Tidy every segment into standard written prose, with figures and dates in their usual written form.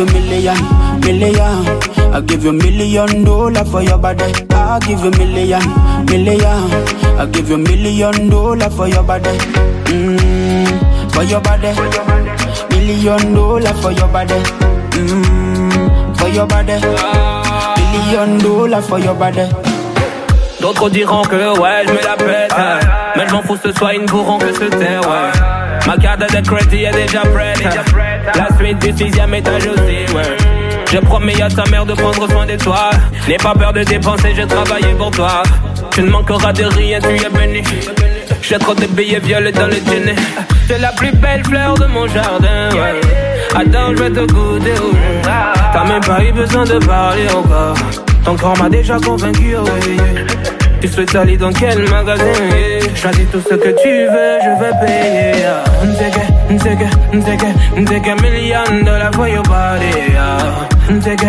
you million. I give you $1,000,000 for your body. I give you million. I give you $1,000,000 for your body. For your body. $1,000,000 for your body. For your body. $1,000,000 for your body. D'autres diront que ouais, je me la pète, mais je m'en fous, ce soit, ils ne pourront que se taire, ouais. Ma carte de crédit est déjà prête, la suite du 6e étage aussi, ouais. Je promets à ta mère de prendre soin de toi. N'aie pas peur de dépenser, j'ai travaillé pour toi. Tu ne manqueras de rien, tu es béni. J'ai trop de billets violets dans le dîner. C'est la plus belle fleur de mon jardin, ouais. Attends, je vais te goûter, oh. T'as même pas eu besoin de parler encore. Ton corps m'a déjà convaincu, oh, yeah. Tu souhaites aller dans quel magasin, yeah. Choisis tout ce que tu veux, je vais payer, yeah. Take $1,000,000 for your body, yeah. Take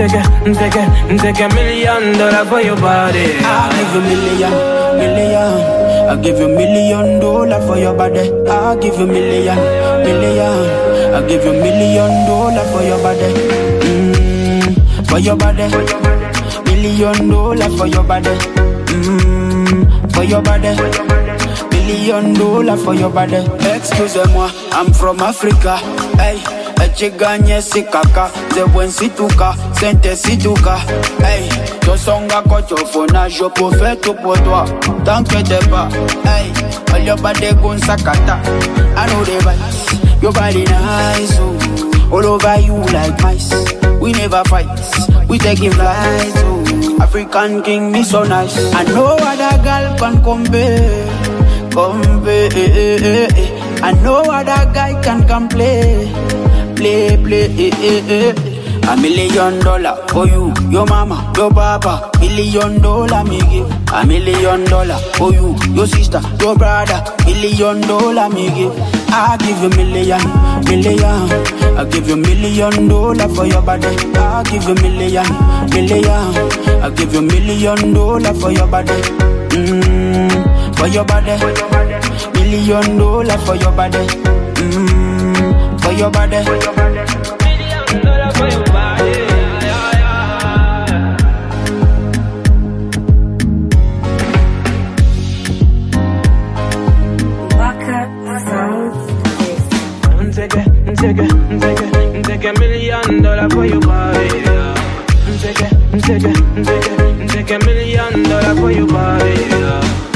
$1,000,000 for your body, yeah. I give you million. I give you $1,000,000 for your body. I give you million. I give you $1,000,000 for your body. For your body. $1,000,000 for your body. For your body. $1,000,000 for your body. Excusez-moi, I'm from Africa. Hey, eche gagné si kaka, ze buen si tuka, sente si tuka. Hey, yo songa kochofona, je peux faire tout pour toi. T'inquiète pas. Hey, all your body gon sakata. I know the vibes, your body nice, oh. All over you like mice. We never fight, we taking flights, oh. African king, me so nice. I know other girl can compare. I know other guy can come play. $1,000,000 for you, your mama, your papa. $1,000,000 me give. $1,000,000 for you, your sister, your brother. $1,000,000 me give. I give you million. I give you $1,000,000 for your body. I give you million. I give you $1,000,000 for your body. For your body. $1,000,000 for your body. For your body. $1,000,000 for your body. Take $1,000,000 for your body. Take $1,000,000 for your body.